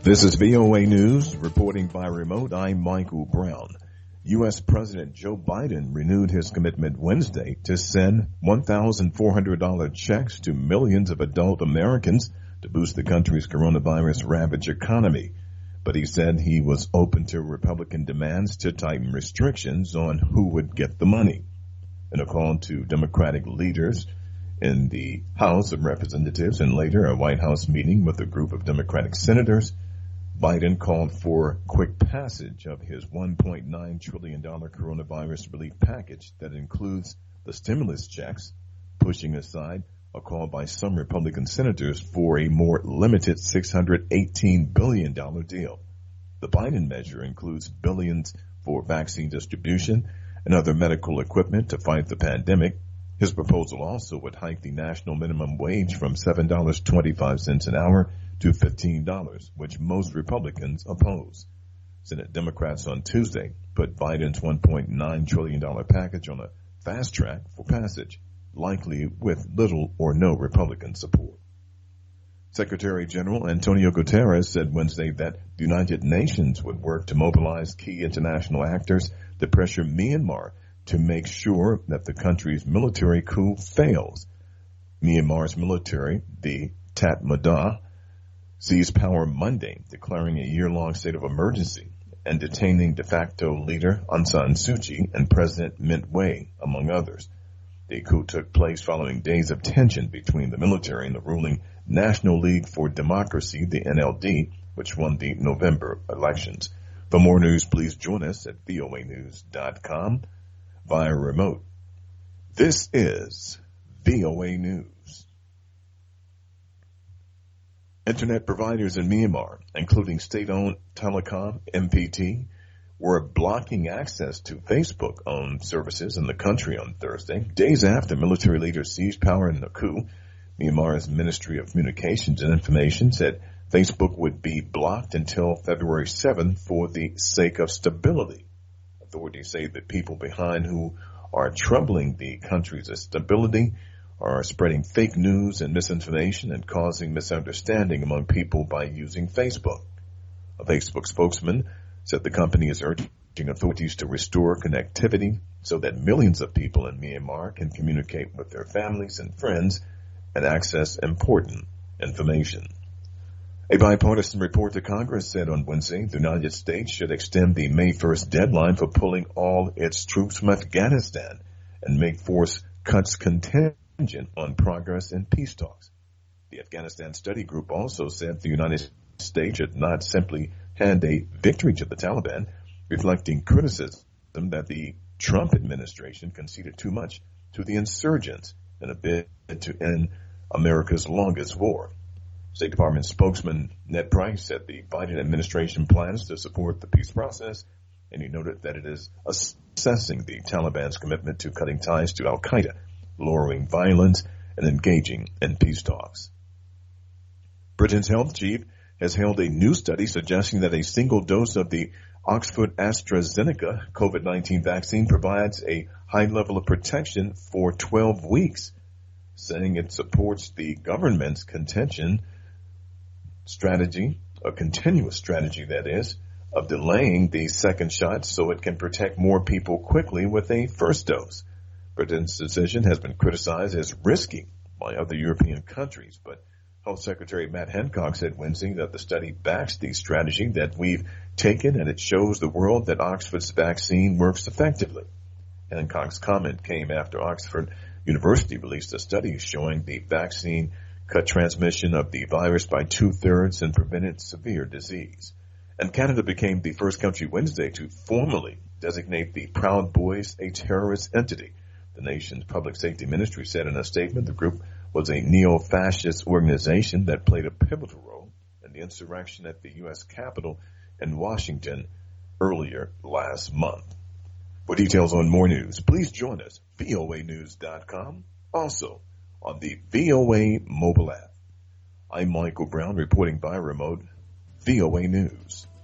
This is VOA News, reporting by remote. I'm Michael Brown. U.S. President Joe Biden renewed his commitment Wednesday to send $1,400 checks to millions of adult Americans to boost the country's coronavirus-ravaged economy. But he said he was open to Republican demands to tighten restrictions on who would get the money. In a call to Democratic leaders in the House of Representatives and later a White House meeting with a group of Democratic senators, Biden called for quick passage of his $1.9 trillion coronavirus relief package that includes the stimulus checks, pushing aside a call by some Republican senators for a more limited $618 billion deal. The Biden measure includes billions for vaccine distribution and other medical equipment to fight the pandemic. His proposal also would hike the national minimum wage from $7.25 an hour to $15, which most Republicans oppose. Senate Democrats on Tuesday put Biden's $1.9 trillion package on a fast track for passage, likely with little or no Republican support. Secretary General Antonio Guterres said Wednesday that the United Nations would work to mobilize key international actors to pressure Myanmar to make sure that the country's military coup fails. Myanmar's military, the Tatmadaw, seized power Monday, declaring a year-long state of emergency and detaining de facto leader Aung San Suu Kyi and President Mint Wei, among others. The coup took place following days of tension between the military and the ruling National League for Democracy, the NLD, which won the November elections. For more news, please join us at voanews.com via remote. This is VOA News. Internet providers in Myanmar, including state-owned Telecom, MPT, were blocking access to Facebook-owned services in the country on Thursday, days after military leaders seized power in the coup. Myanmar's Ministry of Communications and Information said Facebook would be blocked until February 7th for the sake of stability. Authorities say the people behind who are troubling the country's stability are spreading fake news and misinformation and causing misunderstanding among people by using Facebook. A Facebook spokesman said the company is urging authorities to restore connectivity so that millions of people in Myanmar can communicate with their families and friends and access important information. A bipartisan report to Congress said on Wednesday the United States should extend the May 1st deadline for pulling all its troops from Afghanistan and make force cuts contingent on progress in peace talks. The Afghanistan Study Group also said the United States should not simply hand a victory to the Taliban, reflecting criticism that the Trump administration conceded too much to the insurgents in a bid to end America's longest war. State Department spokesman Ned Price said the Biden administration plans to support the peace process, and he noted that it is assessing the Taliban's commitment to cutting ties to al-Qaeda, lowering violence, and engaging in peace talks. Britain's health chief has held a new study suggesting that a single dose of the Oxford AstraZeneca COVID-19 vaccine provides a high level of protection for 12 weeks, saying it supports the government's continuous strategy, that is, of delaying the second shot so it can protect more people quickly with a first dose. Britain's decision has been criticized as risky by other European countries, but Health Secretary Matt Hancock said Wednesday that the study backs the strategy that we've taken and it shows the world that Oxford's vaccine works effectively. Hancock's comment came after Oxford University released a study showing the vaccine cut transmission of the virus by 2/3 and prevented severe disease. And Canada became the first country Wednesday to formally designate the Proud Boys a terrorist entity. The nation's public safety ministry said in a statement the group was a neo-fascist organization that played a pivotal role in the insurrection at the U.S. Capitol in Washington earlier last month. For details on more news, please join us, voanews.com, also on the VOA mobile app. I'm Michael Brown reporting by remote, VOA News.